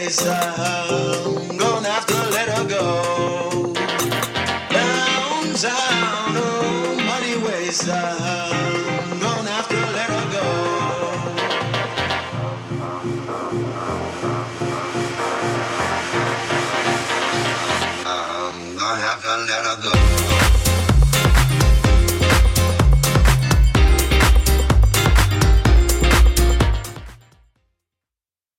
waster. Gonna have to let her go. Downtown, oh, money waster.